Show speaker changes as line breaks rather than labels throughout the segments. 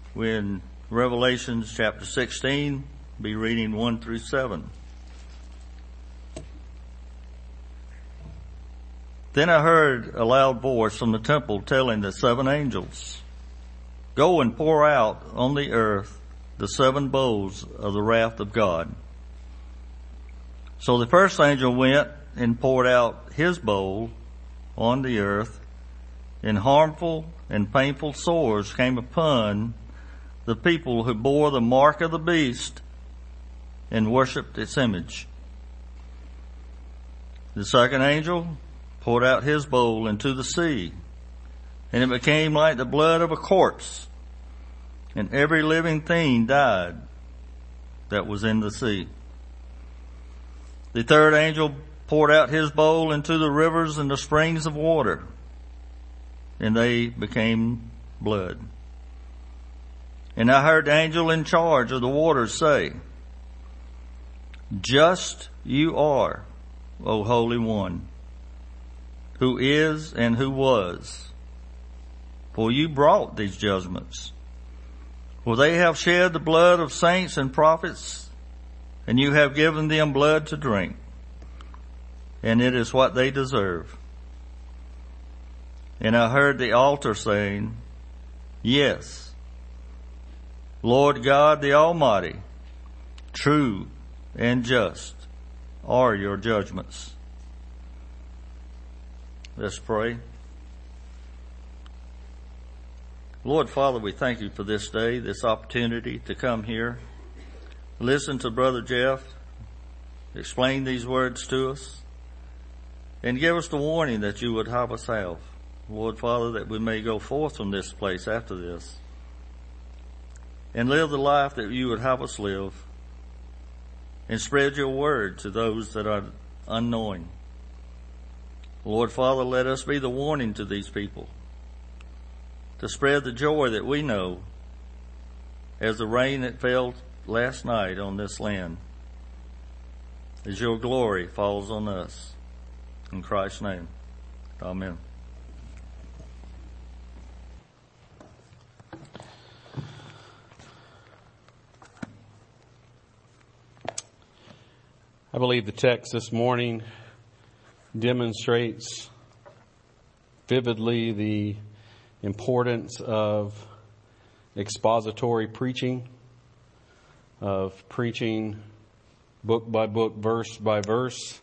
We're in Revelation chapter 16, be reading 1 through 7. Then I heard a loud voice from the temple telling the 7 angels, "Go and pour out on the earth the 7 bowls of the wrath of God." So the first angel went and poured out his bowl on the earth, and harmful and painful sores came upon the people who bore the mark of the beast and worshipped its image. The second angel poured out his bowl into the sea, and it became like the blood of a corpse, and every living thing died that was in the sea. The third angel poured out his bowl into the rivers and the springs of water, and they became blood. And I heard the angel in charge of the waters say, "Just you are, O Holy One, who is and who was, for you brought these judgments. For they have shed the blood of saints and prophets, and you have given them blood to drink, and it is what they deserve." And I heard the altar saying, "Yes, Lord God the Almighty, true and just are your judgments." Let's pray. Lord Father, we thank you for this day, this opportunity to come here, listen to Brother Jeff, explain these words to us, and give us the warning that you would have us have. Lord Father, that we may go forth from this place after this and live the life that you would have us live, and spread your word to those that are unknowing. Lord Father, let us be the warning to these people, to spread the joy that we know as the rain that fell last night on this land, as your glory falls on us. In Christ's name, amen.
I believe the text this morning demonstrates vividly the importance of expository preaching, of preaching book by book, verse by verse,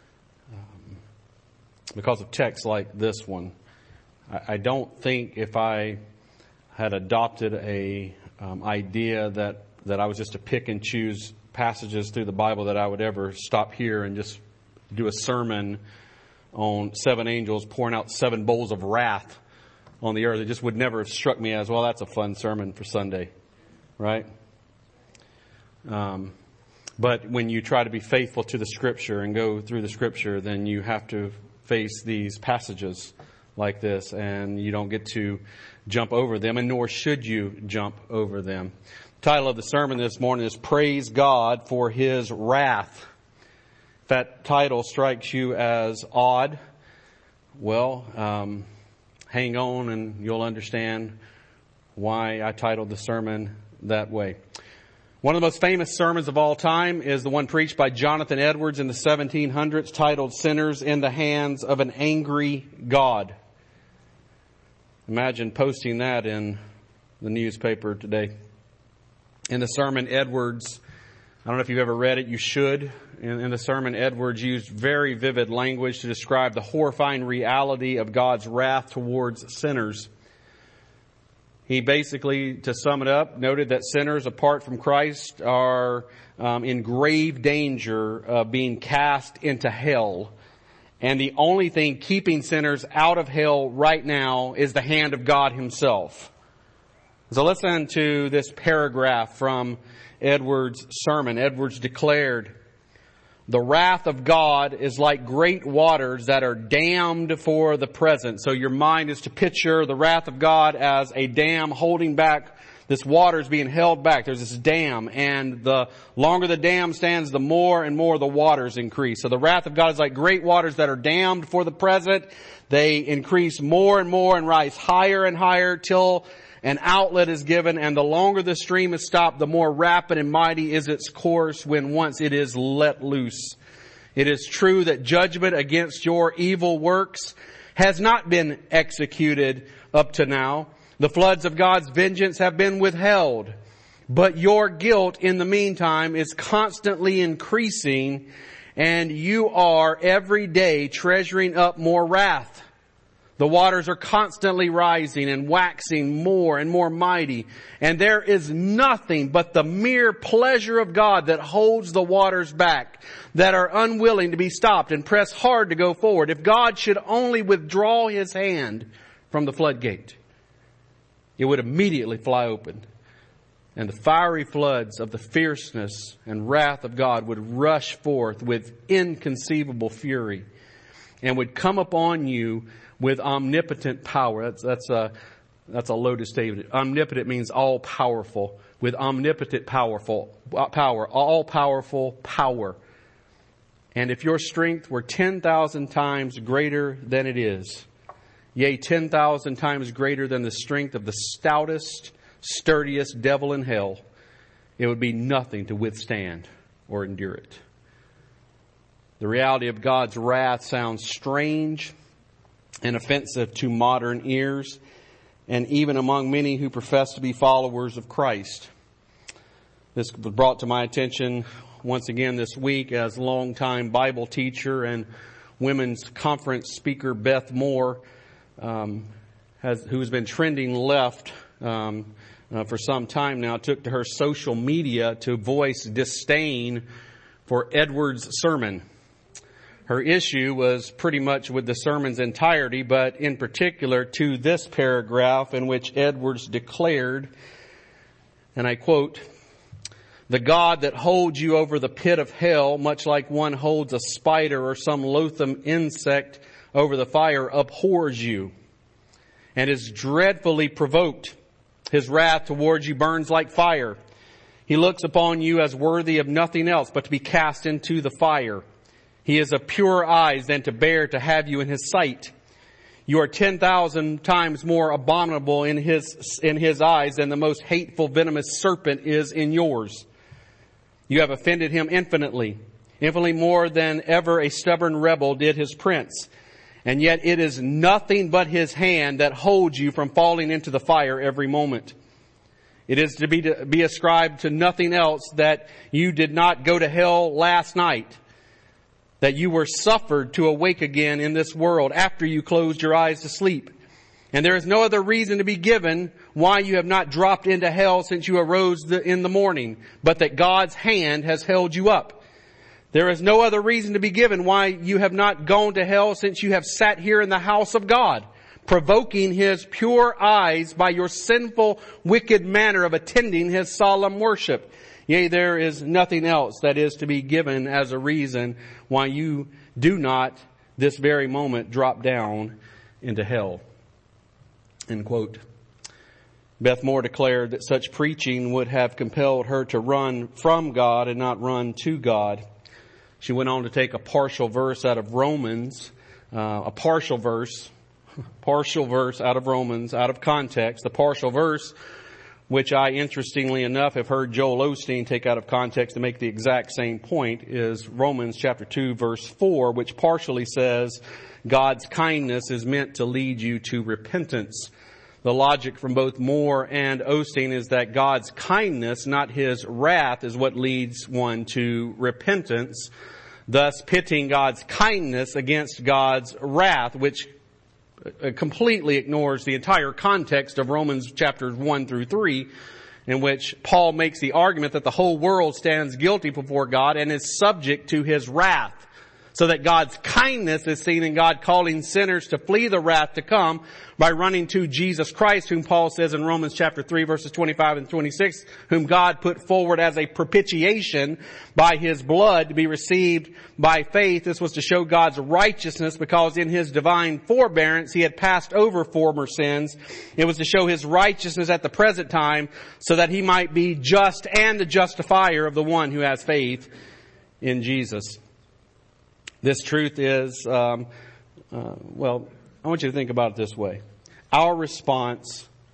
because of texts like this one. I don't think if I had adopted a idea that I was just to pick and choose passages through the Bible that I would ever stop here and just do a sermon on 7 angels pouring out 7 bowls of wrath on the earth. It just would never have struck me as, well, that's a fun sermon for Sunday, right? But when you try to be faithful to the Scripture and go through the Scripture, then you have to face these passages like this, and you don't get to jump over them, and nor should you jump over them. The title of the sermon this morning is Praise God for His Wrath. If that title strikes you as odd, well, hang on and you'll understand why I titled the sermon that way. One of the most famous sermons of all time is the one preached by Jonathan Edwards in the 1700s, titled "Sinners in the Hands of an Angry God." Imagine posting that in the newspaper today. In the sermon, Edwards, I don't know if you've ever read it, you should. In the sermon, Edwards used very vivid language to describe the horrifying reality of God's wrath towards sinners. He basically, to sum it up, noted that sinners apart from Christ are in grave danger of being cast into hell. And the only thing keeping sinners out of hell right now is the hand of God Himself. So listen to this paragraph from Edwards' sermon. Edwards declared, "The wrath of God is like great waters that are dammed for the present." So your mind is to picture the wrath of God as a dam holding back. This water is being held back. There's this dam, and the longer the dam stands, the more and more the waters increase. So the wrath of God is like great waters that are dammed for the present. They increase more and more and rise higher and higher till an outlet is given, and the longer the stream is stopped, the more rapid and mighty is its course when once it is let loose. It is true that judgment against your evil works has not been executed up to now. The floods of God's vengeance have been withheld. But your guilt in the meantime is constantly increasing, and you are every day treasuring up more wrath. The waters are constantly rising and waxing more and more mighty. And there is nothing but the mere pleasure of God that holds the waters back, that are unwilling to be stopped and press hard to go forward. If God should only withdraw His hand from the floodgate, it would immediately fly open. And the fiery floods of the fierceness and wrath of God would rush forth with inconceivable fury and would come upon you with omnipotent power. That's a loaded statement. Omnipotent means all powerful. With omnipotent power, all powerful power. And if your strength were 10,000 times greater than it is, yea, 10,000 times greater than the strength of the stoutest, sturdiest devil in hell, it would be nothing to withstand or endure it. The reality of God's wrath sounds strange and offensive to modern ears, and even among many who profess to be followers of Christ. This was brought to my attention once again this week as longtime Bible teacher and women's conference speaker Beth Moore, who's been trending left for some time now, took to her social media to voice disdain for Edwards' sermon. Her issue was pretty much with the sermon's entirety, but in particular to this paragraph in which Edwards declared, and I quote, "The God that holds you over the pit of hell, much like one holds a spider or some loathsome insect over the fire, abhors you and is dreadfully provoked. His wrath towards you burns like fire. He looks upon you as worthy of nothing else but to be cast into the fire. He is of purer eyes than to bear to have you in His sight. You are 10,000 times more abominable in His eyes than the most hateful venomous serpent is in yours. You have offended Him infinitely more than ever a stubborn rebel did his prince. And yet it is nothing but His hand that holds you from falling into the fire every moment. It is to be ascribed to nothing else that you did not go to hell last night, that you were suffered to awake again in this world after you closed your eyes to sleep. And there is no other reason to be given why you have not dropped into hell since you arose in the morning, but that God's hand has held you up. There is no other reason to be given why you have not gone to hell since you have sat here in the house of God, provoking His pure eyes by your sinful, wicked manner of attending His solemn worship. Yea, there is nothing else that is to be given as a reason why you do not this very moment drop down into hell." End quote. Beth Moore declared that such preaching would have compelled her to run from God and not run to God. She went on to take a partial verse out of Romans, out of Romans, out of context. The partial verse, which I, interestingly enough, have heard Joel Osteen take out of context to make the exact same point, is Romans chapter 2, verse 4, which partially says, God's kindness is meant to lead you to repentance. The logic from both Moore and Osteen is that God's kindness, not His wrath, is what leads one to repentance, thus pitting God's kindness against God's wrath, which completely ignores the entire context of Romans chapters 1 through 3, in which Paul makes the argument that the whole world stands guilty before God and is subject to His wrath. So that God's kindness is seen in God calling sinners to flee the wrath to come by running to Jesus Christ, whom Paul says in Romans chapter 3 verses 25 and 26, whom God put forward as a propitiation by His blood to be received by faith. This was to show God's righteousness because in His divine forbearance He had passed over former sins. It was to show His righteousness at the present time so that He might be just and the justifier of the one who has faith in Jesus. This truth is, I want you to think about it this way. Our response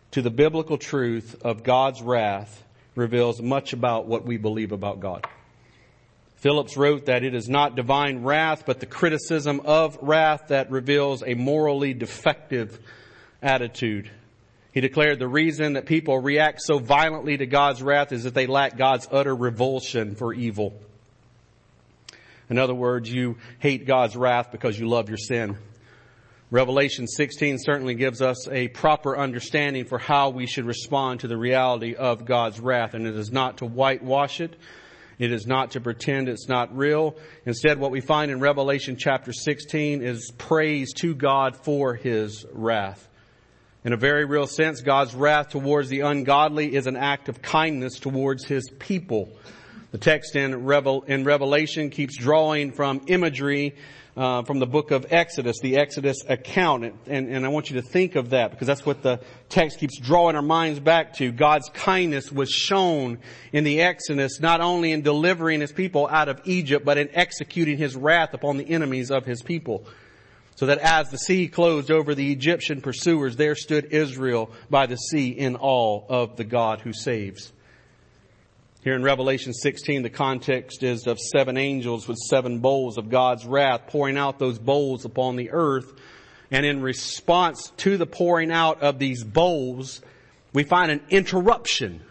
to the biblical truth of God's wrath reveals much about what we believe about God. Phillips wrote that it is not divine wrath, but the criticism of wrath that reveals a morally defective attitude. He declared the reason that people react so violently to God's wrath is that they lack God's utter revulsion for evil. In other words, you hate God's wrath because you love your sin. Revelation 16 certainly gives us a proper understanding for how we should respond to the reality of God's wrath. And it is not to whitewash it. It is not to pretend it's not real. Instead, what we find in Revelation chapter 16 is praise to God for His wrath. In a very real sense, God's wrath towards the ungodly is an act of kindness towards His people. The text in Revelation keeps drawing from imagery from the book of Exodus, the Exodus account. And I want you to think of that because that's what the text keeps drawing our minds back to. God's kindness was shown in the Exodus, not only in delivering His people out of Egypt, but in executing His wrath upon the enemies of His people. So that as the sea closed over the Egyptian pursuers, there stood Israel by the sea in awe of the God who saves. Here in Revelation 16, the context is of 7 angels with 7 bowls of God's wrath, pouring out those bowls upon the earth. And in response to the pouring out of these bowls, we find an interruption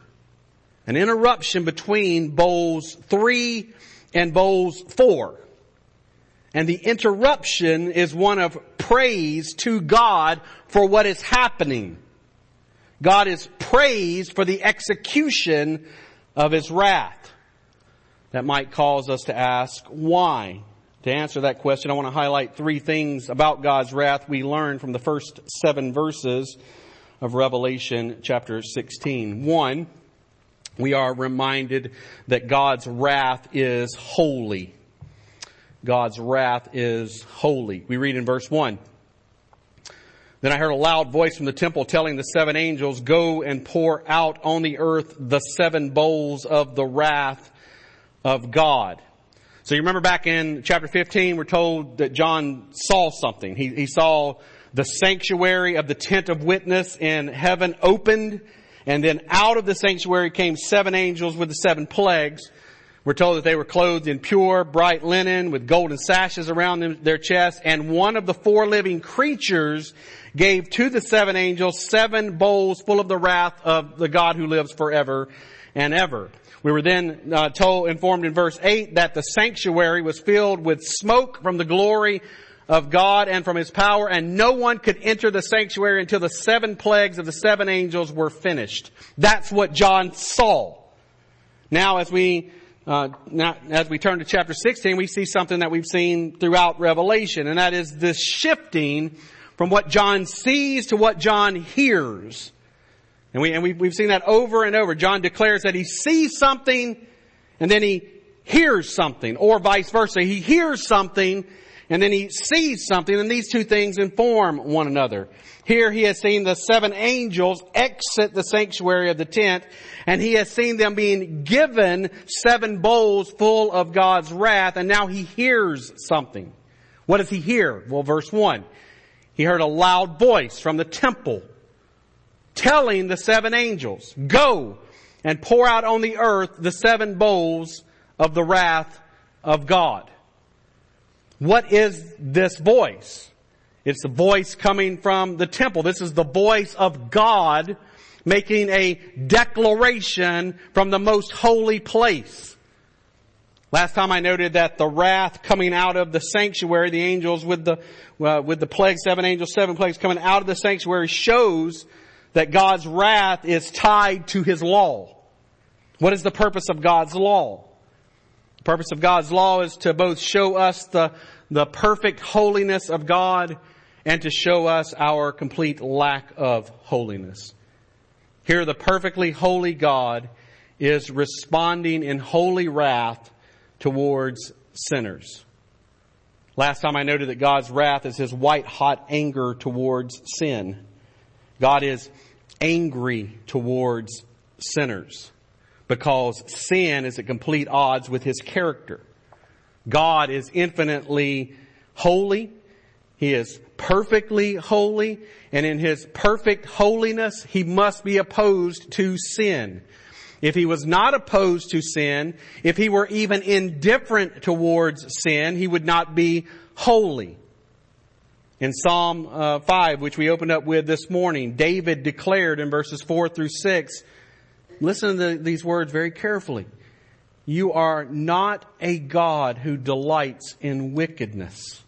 between bowls 3 and bowls 4. And the interruption is one of praise to God for what is happening. God is praised for the execution of His wrath. That might cause us to ask, why? To answer that question, I want to highlight 3 things about God's wrath we learn from the first 7 verses of Revelation chapter 16. 1, we are reminded that God's wrath is holy. God's wrath is holy. We read in verse 1. Then I heard a loud voice from the temple telling the 7 angels, go and pour out on the earth the 7 bowls of the wrath of God. So you remember back in chapter 15, we're told that John saw something. He saw the sanctuary of the tent of witness in heaven opened, and then out of the sanctuary came 7 angels with the 7 plagues. We're told that they were clothed in pure, bright linen with golden sashes around their chests. And one of the 4 living creatures gave to the 7 angels 7 bowls full of the wrath of the God who lives forever and ever. We were then informed in verse 8 that the sanctuary was filled with smoke from the glory of God and from His power, and no one could enter the sanctuary until the 7 plagues of the 7 angels were finished. That's what John saw. Now as we turn to chapter 16, we see something that we've seen throughout Revelation, and that is this shifting from what John sees to what John hears. And we've seen that over and over. John declares that he sees something and then he hears something, or vice versa. He hears something and then he sees something, and these 2 things inform one another. Here he has seen the 7 angels exit the sanctuary of the tent, and he has seen them being given 7 bowls full of God's wrath, and now he hears something. What does he hear? Well, verse 1. He heard a loud voice from the temple telling the 7 angels, go and pour out on the earth the 7 bowls of the wrath of God. What is this voice? It's the voice coming from the temple. This is the voice of God making a declaration from the most holy place. Last time I noted that the wrath coming out of the sanctuary, the angels with the plagues, 7 angels, 7 plagues coming out of the sanctuary, shows that God's wrath is tied to His law. What is the purpose of God's law? The purpose of God's law is to both show us the perfect holiness of God and to show us our complete lack of holiness. Here the perfectly holy God is responding in holy wrath towards sinners. Last time I noted that God's wrath is His white-hot anger towards sin. God is angry towards sinners because sin is at complete odds with His character. God is infinitely holy. He is perfectly holy, and in His perfect holiness, He must be opposed to sin. If He was not opposed to sin, if He were even indifferent towards sin, He would not be holy. In Psalm 5, which we opened up with this morning, David declared in verses 4 through 6, listen to these words very carefully. You are not a God who delights in wickedness.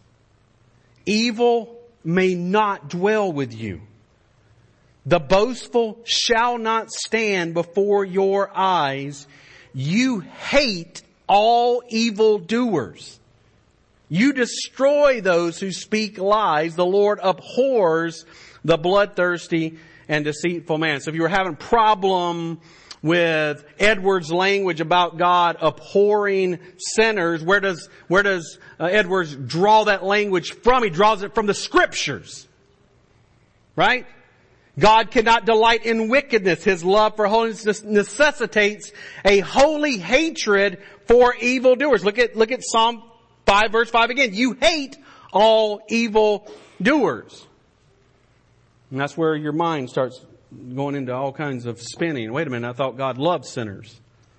Evil may not dwell with you. The boastful shall not stand before your eyes. You hate all evildoers. You destroy those who speak lies. The Lord abhors the bloodthirsty and deceitful man. So if you were having problem with Edwards' language about God abhorring sinners, where does Edwards draw that language from? He draws it from the Scriptures. Right? God cannot delight in wickedness. His love for holiness necessitates a holy hatred for evildoers. Look at Psalm 5 verse 5 again. You hate all evildoers. And that's where your mind starts going into all kinds of spinning. Wait a minute, I thought God loved sinners.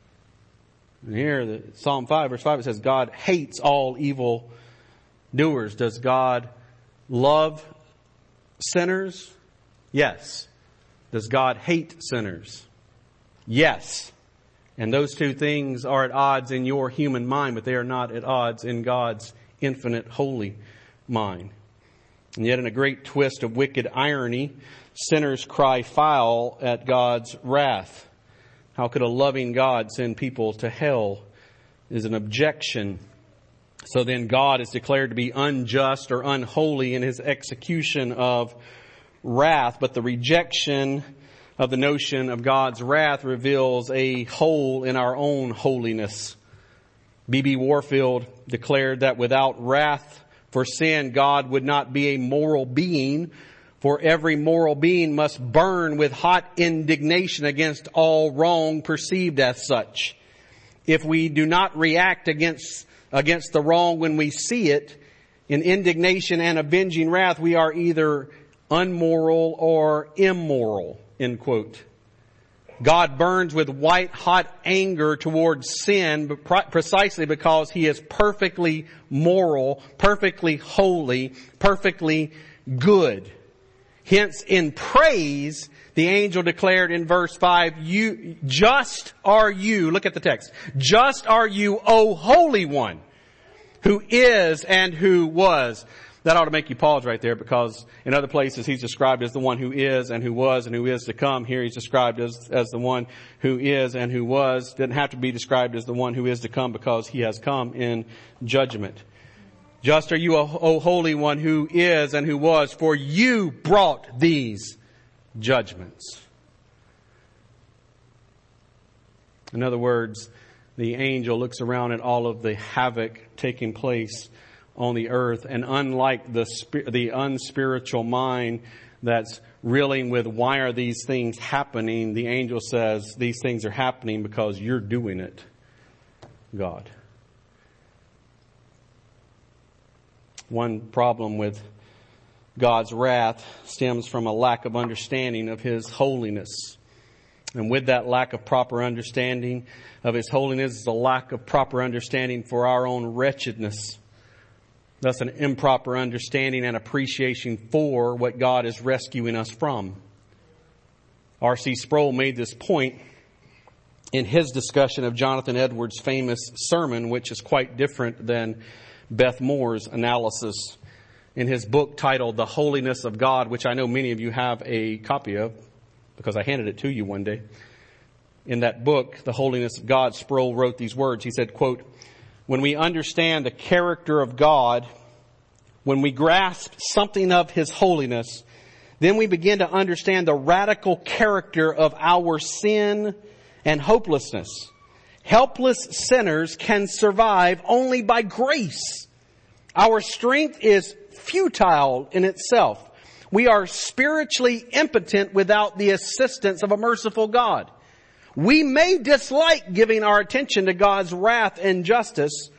And here, Psalm 5 verse 5, it says God hates all evildoers. Does God love sinners? Yes. Does God hate sinners? Yes. And those two things are at odds in your human mind, but they are not at odds in God's infinite holy mind. And yet in a great twist of wicked irony, sinners cry foul at God's wrath. How could a loving God send people to hell? Is an objection. So then God is declared to be unjust or unholy in His execution of wrath, but the rejection of the notion of God's wrath reveals a hole in our own holiness. B.B. Warfield declared that without wrath for sin, God would not be a moral being, for every moral being must burn with hot indignation against all wrong perceived as such. If we do not react against the wrong when we see it, in indignation and avenging wrath, we are either unmoral or immoral, end quote. God burns with white-hot anger towards sin precisely because He is perfectly moral, perfectly holy, perfectly good. Hence, in praise, the angel declared in verse 5, just are you, look at the text, just are you, O Holy One, who is and who was. That ought to make you pause right there, because in other places He's described as the one who is and who was and who is to come. Here He's described as the one who is and who was. Didn't have to be described as the one who is to come, because He has come in judgment. Just are you, O Holy One, who is and who was, for you brought these judgments. In other words, the angel looks around at all of the havoc taking place on the earth, and unlike the unspiritual mind that's reeling with why are these things happening, the angel says these things are happening because you're doing it, God. One problem with God's wrath stems from a lack of understanding of His holiness. And with that lack of proper understanding of His holiness is a lack of proper understanding for our own wretchedness. Thus an improper understanding and appreciation for what God is rescuing us from. R.C. Sproul made this point in his discussion of Jonathan Edwards' famous sermon, which is quite different than Beth Moore's analysis. In his book titled The Holiness of God, which I know many of you have a copy of, because I handed it to you one day. In that book, The Holiness of God, Sproul wrote these words. He said, quote, when we understand the character of God, when we grasp something of His holiness, then we begin to understand the radical character of our sin and hopelessness. Helpless sinners can survive only by grace. Our strength is futile in itself. We are spiritually impotent without the assistance of a merciful God. We may dislike giving our attention to God's wrath and justice,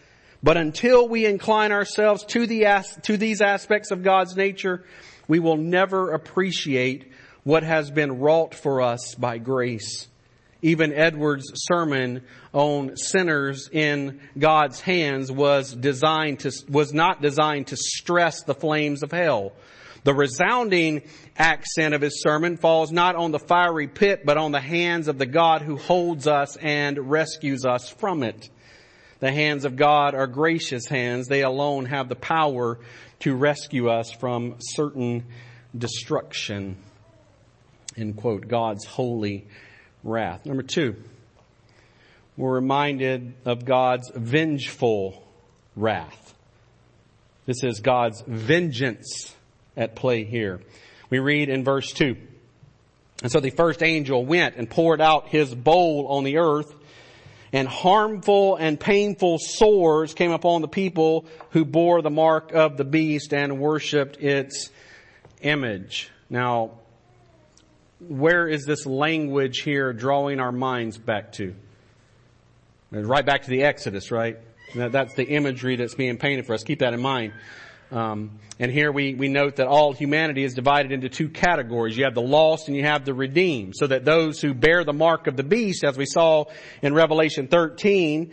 But until we incline ourselves to these aspects of God's nature, we will never appreciate what has been wrought for us by grace. Even Edwards' sermon on sinners in God's hands was not designed to stress the flames of hell. The resounding accent of his sermon falls not on the fiery pit, but on the hands of the God who holds us and rescues us from it. The hands of God are gracious hands. They alone have the power to rescue us from certain destruction. End quote. God's holy wrath. Number 2, we're reminded of God's vengeful wrath. This is God's vengeance at play here. We read in verse 2. And so the first angel went and poured out his bowl on the earth, and harmful and painful sores came upon the people who bore the mark of the beast and worshipped its image. Now, where is this language here drawing our minds back to? Right back to the Exodus, right? That's the imagery that's being painted for us. Keep that in mind. And here we note that all humanity is divided into 2 categories. You have the lost and you have the redeemed. So that those who bear the mark of the beast, as we saw in Revelation 13,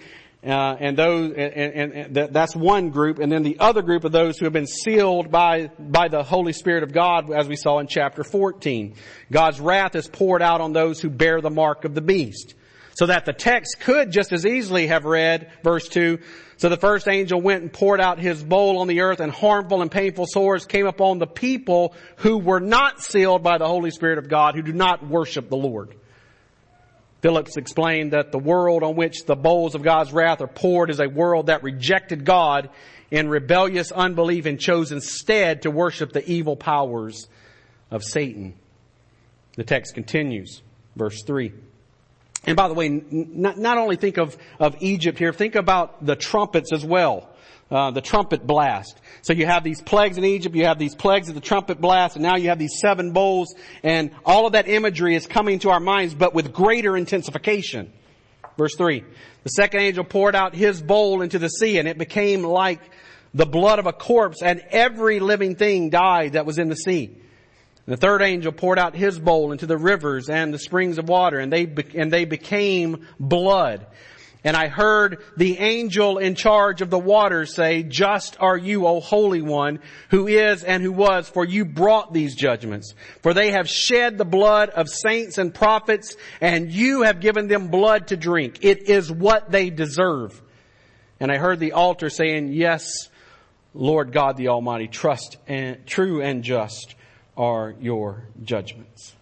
that's one group. And then the other group of those who have been sealed by the Holy Spirit of God, as we saw in chapter 14. God's wrath is poured out on those who bear the mark of the beast. So that the text could just as easily have read, verse 2, so the first angel went and poured out his bowl on the earth, and harmful and painful sores came upon the people who were not sealed by the Holy Spirit of God, who do not worship the Lord. Phillips explained that the world on which the bowls of God's wrath are poured is a world that rejected God in rebellious unbelief and chose instead to worship the evil powers of Satan. The text continues, verse 3. And by the way, not only think of Egypt here, think about the trumpets as well. The trumpet blast. So you have these plagues in Egypt, you have these plagues of the trumpet blast, and now you have these 7 bowls, and all of that imagery is coming to our minds, but with greater intensification. Verse 3. The second angel poured out his bowl into the sea, and it became like the blood of a corpse, and every living thing died that was in the sea. The third angel poured out his bowl into the rivers and the springs of water, and they became blood. And I heard the angel in charge of the waters say, "Just are you, O Holy One, who is and who was, for you brought these judgments. For they have shed the blood of saints and prophets, and you have given them blood to drink. It is what they deserve." And I heard the altar saying, "Yes, Lord God the Almighty, true and just are your judgments."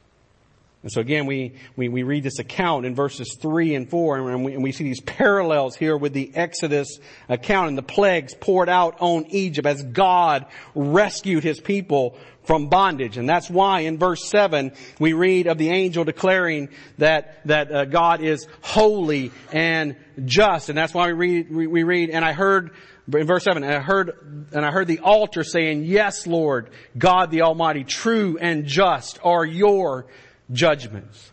And so again, we read this account in verses 3 and 4, and we see these parallels here with the Exodus account and the plagues poured out on Egypt as God rescued his people from bondage. And that's why in verse 7 we read of the angel declaring that God is holy and just. And that's why we read, and I heard in verse 7, and I heard the altar saying, "Yes, Lord, God the Almighty, true and just are your judgments."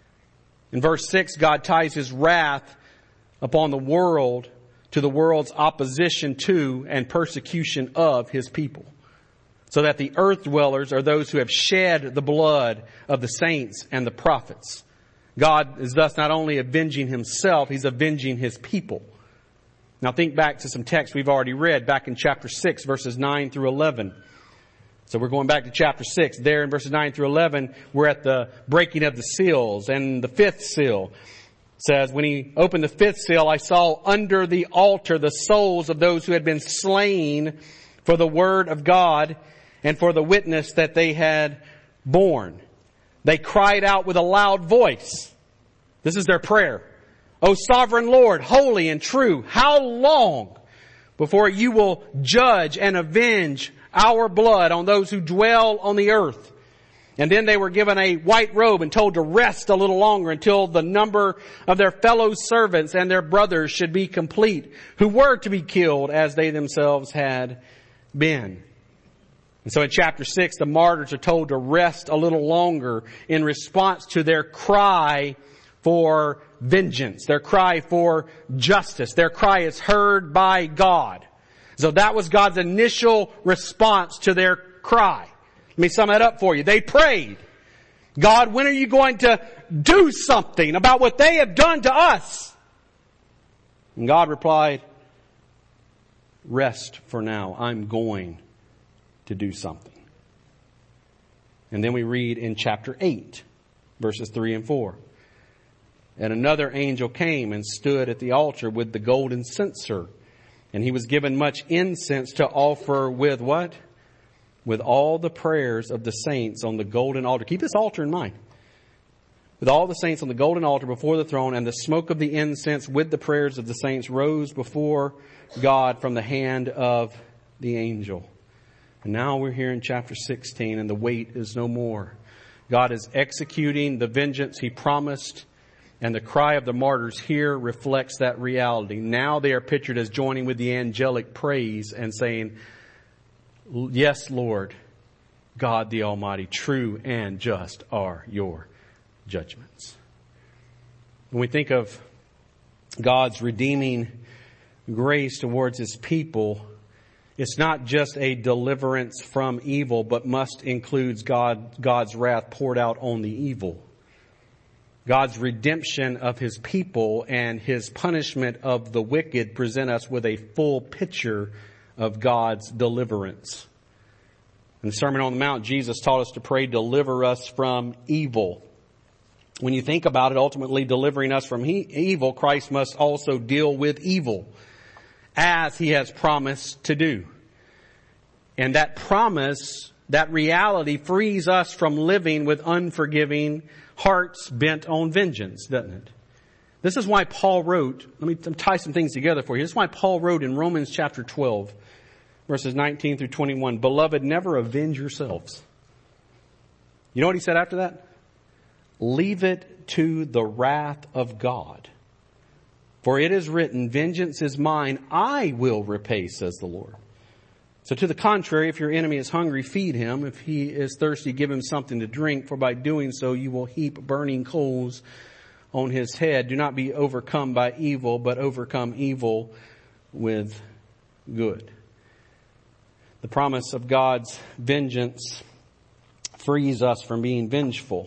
In verse 6, God ties his wrath upon the world to the world's opposition to and persecution of his people. So that the earth dwellers are those who have shed the blood of the saints and the prophets. God is thus not only avenging himself, he's avenging his people. Now think back to some texts we've already read back in chapter 6, verses 9 through 11. So we're going back to chapter 6. There in verses 9 through 11, we're at the breaking of the seals. And the 5th seal says, "When he opened the 5th seal, I saw under the altar the souls of those who had been slain for the word of God and for the witness that they had borne. They cried out with a loud voice." This is their prayer. "O sovereign Lord, holy and true, how long before you will judge and avenge our blood on those who dwell on the earth?" And then they were given a white robe and told to rest a little longer until the number of their fellow servants and their brothers should be complete, who were to be killed as they themselves had been. And so in chapter 6, the martyrs are told to rest a little longer in response to their cry for vengeance. Their cry for justice. Their cry is heard by God. So that was God's initial response to their cry. Let me sum that up for you. They prayed, God, when are you going to do something about what they have done to us? And God replied, rest for now. I'm going to do something. And then we read in chapter 8, verses 3 and 4. And another angel came and stood at the altar with the golden censer. And he was given much incense to offer with what? With all the prayers of the saints on the golden altar. Keep this altar in mind. With all the saints on the golden altar before the throne, and the smoke of the incense with the prayers of the saints rose before God from the hand of the angel. And now we're here in chapter 16, and the wait is no more. God is executing the vengeance He promised, and the cry of the martyrs here reflects that reality. Now they are pictured as joining with the angelic praise and saying, yes, Lord, God the Almighty, true and just are your judgments. When we think of God's redeeming grace towards His people, it's not just a deliverance from evil, but must include God's wrath poured out on the evil. God's redemption of His people and His punishment of the wicked present us with a full picture of God's deliverance. In the Sermon on the Mount, Jesus taught us to pray, deliver us from evil. When you think about it, ultimately delivering us from evil, Christ must also deal with evil, as He has promised to do. And that promise, that reality frees us from living with unforgiving hearts bent on vengeance, doesn't it? This is why Paul wrote, let me tie some things together for you. This is why Paul wrote in Romans chapter 12, verses 19 through 21, Beloved, never avenge yourselves. You know what he said after that? Leave it to the wrath of God. For it is written, vengeance is mine, I will repay, says the Lord. So to the contrary, if your enemy is hungry, feed him. If he is thirsty, give him something to drink. For by doing so, you will heap burning coals on his head. Do not be overcome by evil, but overcome evil with good. The promise of God's vengeance frees us from being vengeful.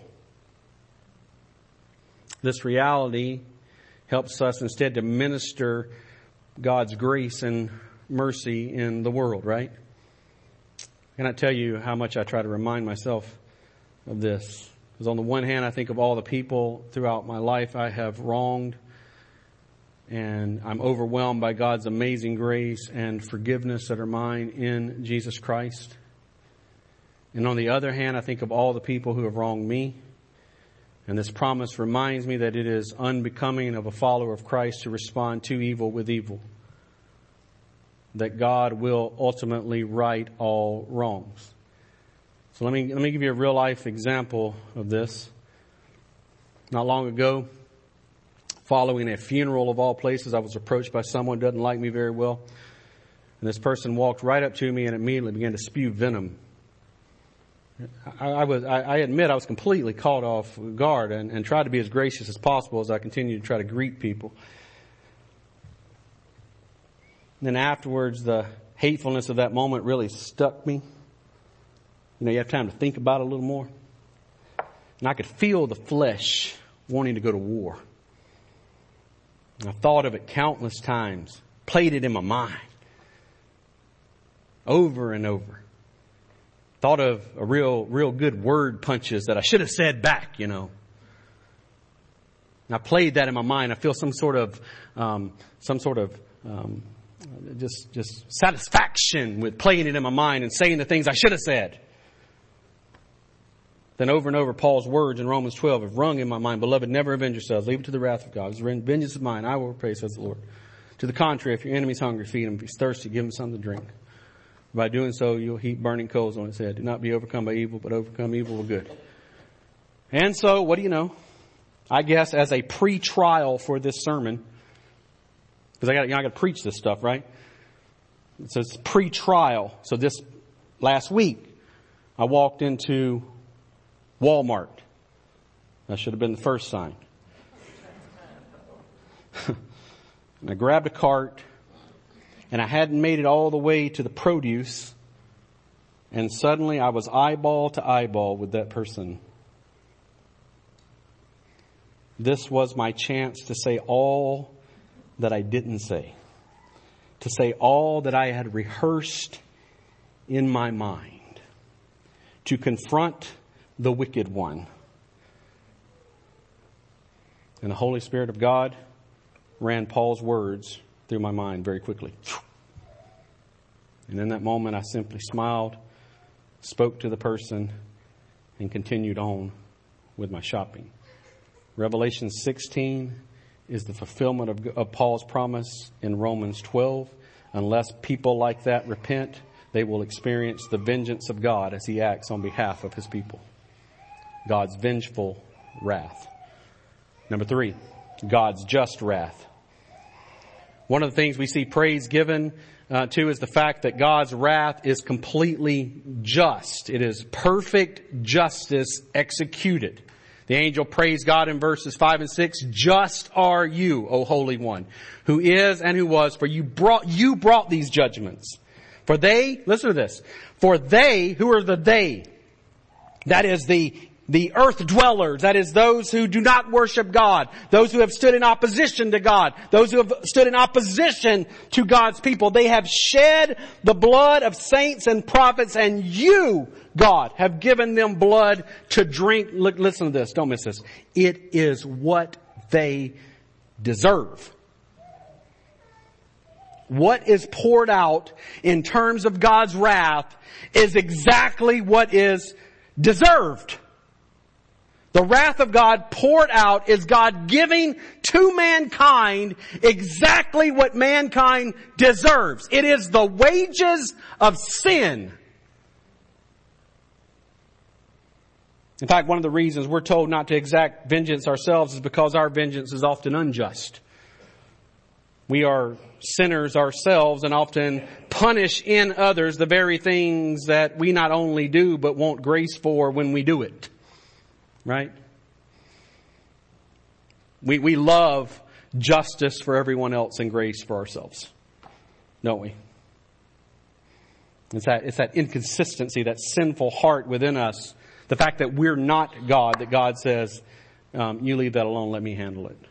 This reality helps us instead to minister God's grace and mercy in the world, right? I cannot tell you how much I try to remind myself of this. Because on the one hand, I think of all the people throughout my life I have wronged, and I'm overwhelmed by God's amazing grace and forgiveness that are mine in Jesus Christ. And on the other hand, I think of all the people who have wronged me. And this promise reminds me that it is unbecoming of a follower of Christ to respond to evil with evil. That God will ultimately right all wrongs. So let me give you a real life example of this. Not long ago, following a funeral of all places, I was approached by someone who doesn't like me very well. And this person walked right up to me and immediately began to spew venom. I admit I was completely caught off guard and tried to be as gracious as possible as I continued to try to greet people. And then afterwards, the hatefulness of that moment really stuck me. You know, you have time to think about it a little more. And I could feel the flesh wanting to go to war. And I thought of it countless times, played it in my mind, over and over. Thought of a real good word punches that I should have said back, you know. And I played that in my mind. I feel some sort of just satisfaction with playing it in my mind and saying the things I should have said. Then over and over, Paul's words in Romans 12 have rung in my mind. Beloved, never avenge yourselves. Leave it to the wrath of God. Vengeance is mine. I will repay, says the Lord. To the contrary, if your enemy's hungry, feed him. If he's thirsty, give him something to drink. By doing so, you'll heap burning coals on his head. Do not be overcome by evil, but overcome evil with good. And so, what do you know? I guess as a pre-trial for this sermon, because I got to preach this stuff, right? So it's pre-trial. So this last week, I walked into Walmart. That should have been the first sign. And I grabbed a cart, and I hadn't made it all the way to the produce, and suddenly I was eyeball to eyeball with that person. This was my chance to say all that I didn't say. To say all that I had rehearsed in my mind. To confront the wicked one. And the Holy Spirit of God ran Paul's words through my mind very quickly. And in that moment I simply smiled, spoke to the person, and continued on with my shopping. Revelation 16 is the fulfillment of Paul's promise in Romans 12. Unless people like that repent, they will experience the vengeance of God as He acts on behalf of His people. God's vengeful wrath. Number 3, God's just wrath. One of the things we see praise given to is the fact that God's wrath is completely just. It is perfect justice executed. The angel praised God in verses 5 and 6. Just are you, O Holy One, who is and who was, for you brought these judgments. For they, listen to this, for they, who are the they? That is the earth dwellers, that is those who do not worship God, those who have stood in opposition to God, those who have stood in opposition to God's people. They have shed the blood of saints and prophets, and you, God, have given them blood to drink. Look, listen to this. Don't miss this. It is what they deserve. What is poured out in terms of God's wrath is exactly what is deserved. The wrath of God poured out is God giving to mankind exactly what mankind deserves. It is the wages of sin. In fact, one of the reasons we're told not to exact vengeance ourselves is because our vengeance is often unjust. We are sinners ourselves and often punish in others the very things that we not only do but want grace for when we do it. Right? We love justice for everyone else and grace for ourselves. Don't we? It's that inconsistency, that sinful heart within us. The fact that we're not God, that God says, you leave that alone, let me handle it.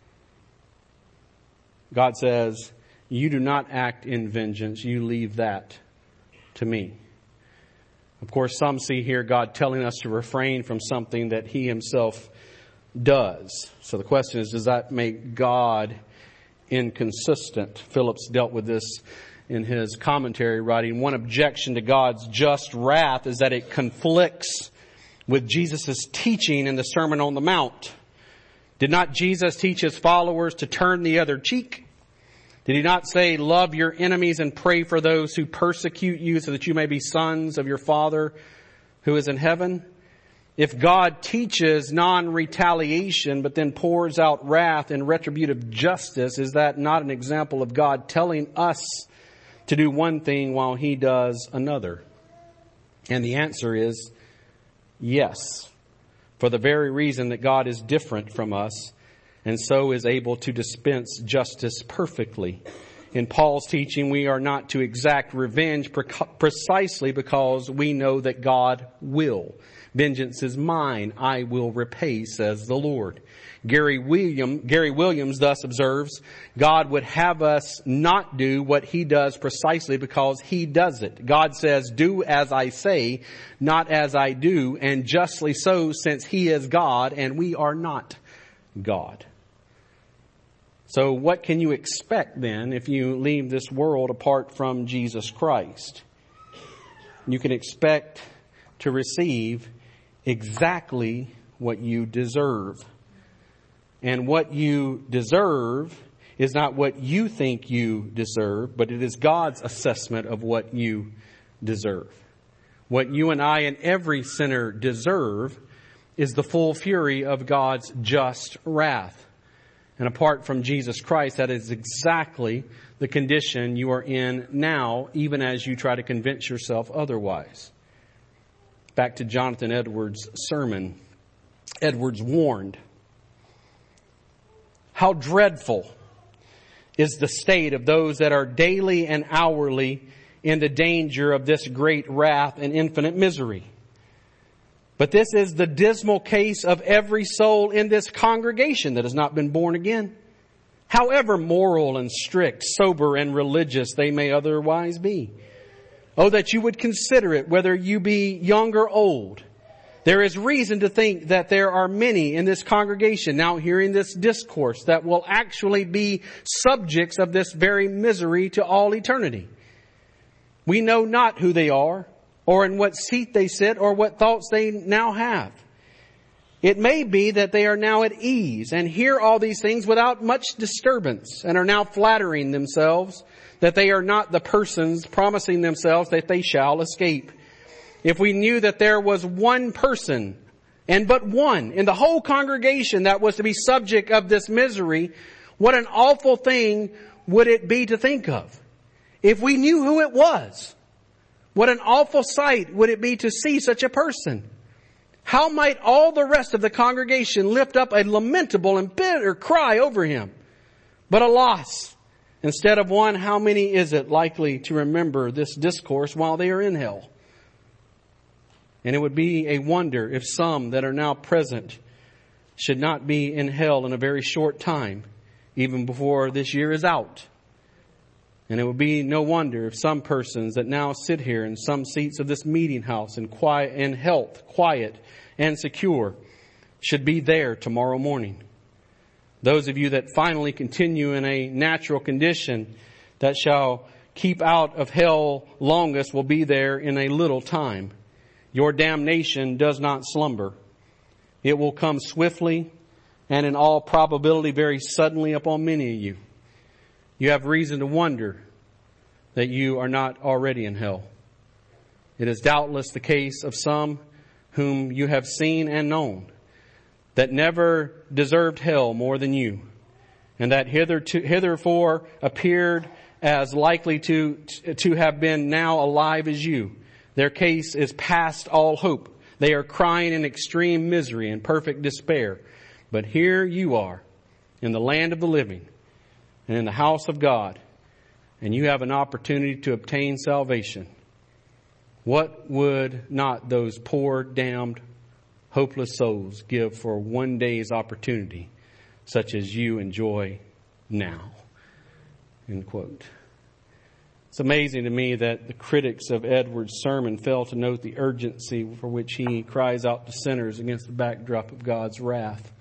God says, you do not act in vengeance, you leave that to me. Of course, some see here God telling us to refrain from something that He Himself does. So the question is, does that make God inconsistent? Phillips dealt with this in his commentary, writing, one objection to God's just wrath is that it conflicts with Jesus' teaching in the Sermon on the Mount. Did not Jesus teach His followers to turn the other cheek? Did He not say, love your enemies and pray for those who persecute you so that you may be sons of your Father who is in heaven? If God teaches non-retaliation but then pours out wrath and retributive justice, is that not an example of God telling us to do one thing while He does another? And the answer is yes, for the very reason that God is different from us and so is able to dispense justice perfectly. In Paul's teaching, we are not to exact revenge precisely because we know that God will. Vengeance is mine, I will repay, says the Lord. Gary Williams thus observes, God would have us not do what He does precisely because He does it. God says, do as I say, not as I do, and justly so, since He is God and we are not God. So what can you expect then if you leave this world apart from Jesus Christ? You can expect to receive exactly what you deserve. And what you deserve is not what you think you deserve, but it is God's assessment of what you deserve. What you and I and every sinner deserve is the full fury of God's just wrath. And apart from Jesus Christ, that is exactly the condition you are in now, even as you try to convince yourself otherwise. Back to Jonathan Edwards' sermon. Edwards warned, how dreadful is the state of those that are daily and hourly in the danger of this great wrath and infinite misery. But this is the dismal case of every soul in this congregation that has not been born again. However moral and strict, sober and religious they may otherwise be. Oh, that you would consider it, whether you be young or old. There is reason to think that there are many in this congregation now hearing this discourse that will actually be subjects of this very misery to all eternity. We know not who they are, or in what seat they sit, or what thoughts they now have. It may be that they are now at ease and hear all these things without much disturbance and are now flattering themselves that they are not the persons promising themselves that they shall escape. If we knew that there was one person, and but one, in the whole congregation that was to be subject of this misery, what an awful thing would it be to think of. If we knew who it was, what an awful sight would it be to see such a person. How might all the rest of the congregation lift up a lamentable and bitter cry over him? But alas, instead of one, how many is it likely to remember this discourse while they are in hell? And it would be a wonder if some that are now present should not be in hell in a very short time, even before this year is out. And it would be no wonder if some persons that now sit here in some seats of this meeting house in quiet and health, quiet and secure, should be there tomorrow morning. Those of you that finally continue in a natural condition that shall keep out of hell longest will be there in a little time. Your damnation does not slumber. It will come swiftly and in all probability very suddenly upon many of you. You have reason to wonder that you are not already in hell. It is doubtless the case of some whom you have seen and known that never deserved hell more than you, and that hitherefore appeared as likely to have been now alive as you. Their case is past all hope. They are crying in extreme misery and perfect despair. But here you are in the land of the living and in the house of God, and you have an opportunity to obtain salvation. What would not those poor, damned, hopeless souls give for one day's opportunity such as you enjoy now? End quote. It's amazing to me that the critics of Edwards' sermon fail to note the urgency for which he cries out to sinners against the backdrop of God's wrath.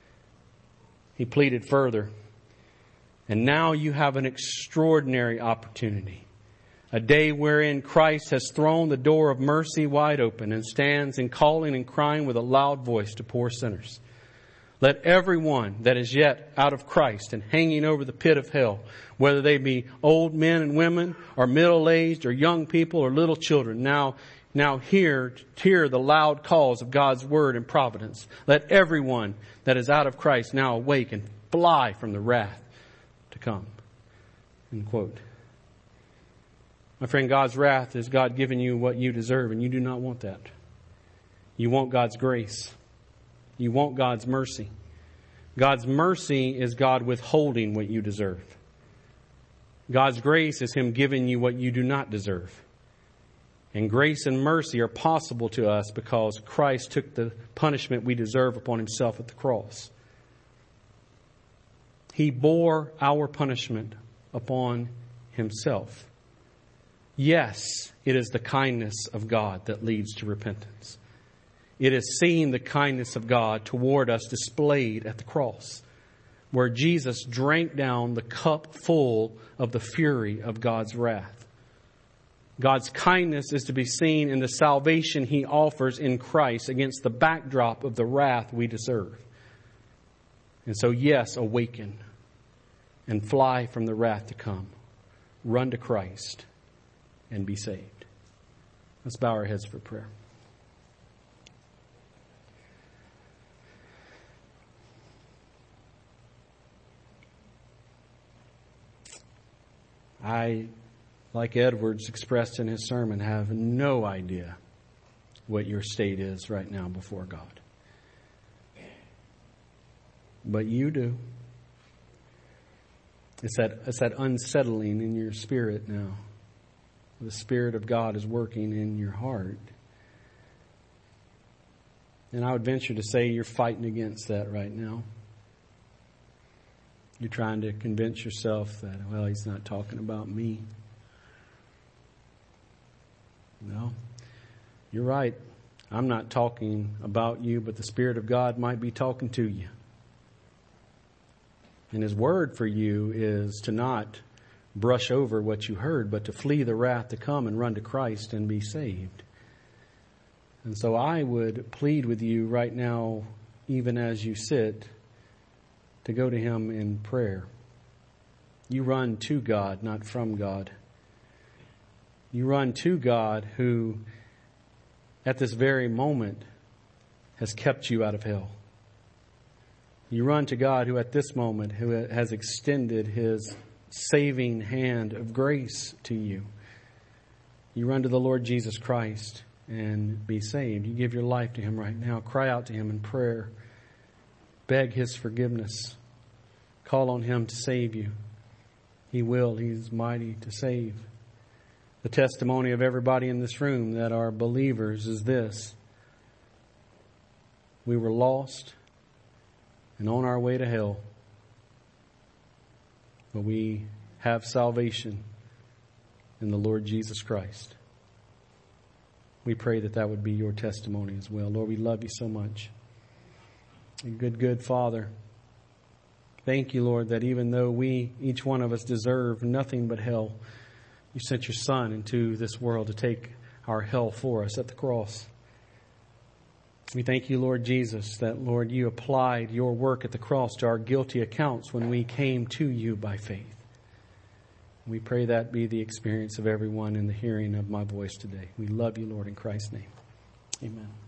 He pleaded further, and now you have an extraordinary opportunity, a day wherein Christ has thrown the door of mercy wide open and stands in calling and crying with a loud voice to poor sinners. Let everyone that is yet out of Christ and hanging over the pit of hell, whether they be old men and women or middle-aged or young people or little children, now hear the loud calls of God's word and providence. Let everyone that is out of Christ now awake and fly from the wrath to come. End quote. My friend, God's wrath is God giving you what you deserve, and you do not want that. You want God's grace. You want God's mercy. God's mercy is God withholding what you deserve. God's grace is Him giving you what you do not deserve. And grace and mercy are possible to us because Christ took the punishment we deserve upon Himself at the cross. He bore our punishment upon Himself. Yes, it is the kindness of God that leads to repentance. It is seeing the kindness of God toward us displayed at the cross, where Jesus drank down the cup full of the fury of God's wrath. God's kindness is to be seen in the salvation He offers in Christ against the backdrop of the wrath we deserve. And so, yes, awaken and fly from the wrath to come. Run to Christ and be saved. Let's bow our heads for prayer. I, like Edwards expressed in his sermon, have no idea what your state is right now before God. But you do. It's that unsettling in your spirit now. The Spirit of God is working in your heart. And I would venture to say you're fighting against that right now. You're trying to convince yourself that, well, he's not talking about me. No, you're right. I'm not talking about you, but the Spirit of God might be talking to you. And His word for you is to not brush over what you heard, but to flee the wrath to come and run to Christ and be saved. And so I would plead with you right now, even as you sit, to go to Him in prayer. You run to God, not from God. You run to God who, at this very moment, has kept you out of hell. You run to God who at this moment who has extended His saving hand of grace to you. You run to the Lord Jesus Christ and be saved. You give your life to Him right now. Cry out to Him in prayer. Beg His forgiveness. Call on Him to save you. He will. He's mighty to save. The testimony of everybody in this room that are believers is this: we were lost and on our way to hell, but we have salvation in the Lord Jesus Christ. We pray that that would be your testimony as well. Lord, we love you so much. And good Father, thank you, Lord, that even though we, each one of us, deserve nothing but hell, you sent your Son into this world to take our hell for us at the cross. We thank you, Lord Jesus, that, Lord, you applied your work at the cross to our guilty accounts when we came to you by faith. We pray that be the experience of everyone in the hearing of my voice today. We love you, Lord, in Christ's name. Amen.